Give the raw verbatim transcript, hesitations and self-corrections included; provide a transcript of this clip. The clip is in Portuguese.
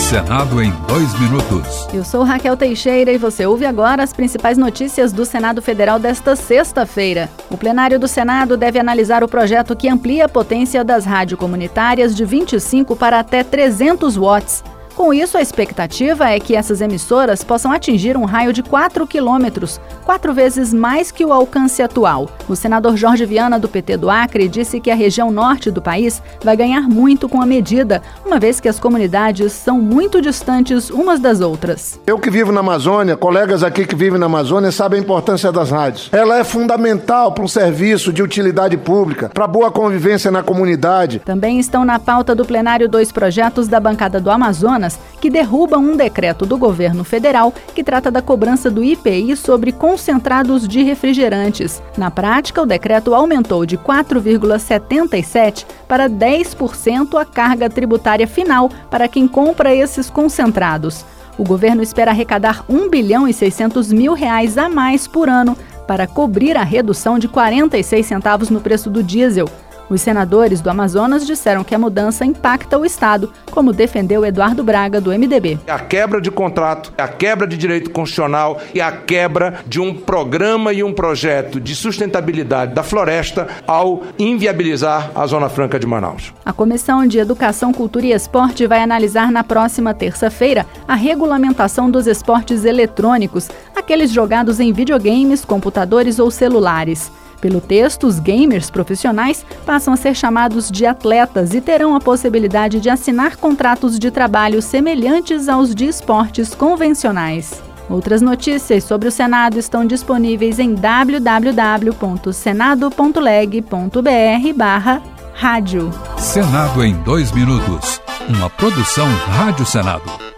Senado em dois minutos. Eu sou Raquel Teixeira e você ouve agora as principais notícias do Senado Federal desta sexta-feira. O plenário do Senado deve analisar o projeto que amplia a potência das rádios comunitárias de vinte e cinco para até trezentos watts. Com isso, a expectativa é que essas emissoras possam atingir um raio de quatro quilômetros, quatro vezes mais que o alcance atual. O senador Jorge Viana, do P T do Acre, disse que a região norte do país vai ganhar muito com a medida, uma vez que as comunidades são muito distantes umas das outras. Eu que vivo na Amazônia, colegas aqui que vivem na Amazônia sabem a importância das rádios. Ela é fundamental para um serviço de utilidade pública, para boa convivência na comunidade. Também estão na pauta do plenário dois projetos da bancada do Amazonas, que derrubam um decreto do governo federal que trata da cobrança do I P I sobre concentrados de refrigerantes. Na prática, o decreto aumentou de quatro vírgula setenta e sete por cento para dez por cento a carga tributária final para quem compra esses concentrados. O governo espera arrecadar um bilhão e seiscentos mil reais a mais por ano para cobrir a redução de quarenta e seis centavos no preço do diesel. Os senadores do Amazonas disseram que a mudança impacta o Estado, como defendeu Eduardo Braga, do M D B. A quebra de contrato, a quebra de direito constitucional e a quebra de um programa e um projeto de sustentabilidade da floresta ao inviabilizar a Zona Franca de Manaus. A Comissão de Educação, Cultura e Esporte vai analisar na próxima terça-feira a regulamentação dos esportes eletrônicos, aqueles jogados em videogames, computadores ou celulares. Pelo texto, os gamers profissionais passam a ser chamados de atletas e terão a possibilidade de assinar contratos de trabalho semelhantes aos de esportes convencionais. Outras notícias sobre o Senado estão disponíveis em w w w ponto senado ponto leg ponto b r barra rádio. Senado em dois minutos. Uma produção Rádio Senado.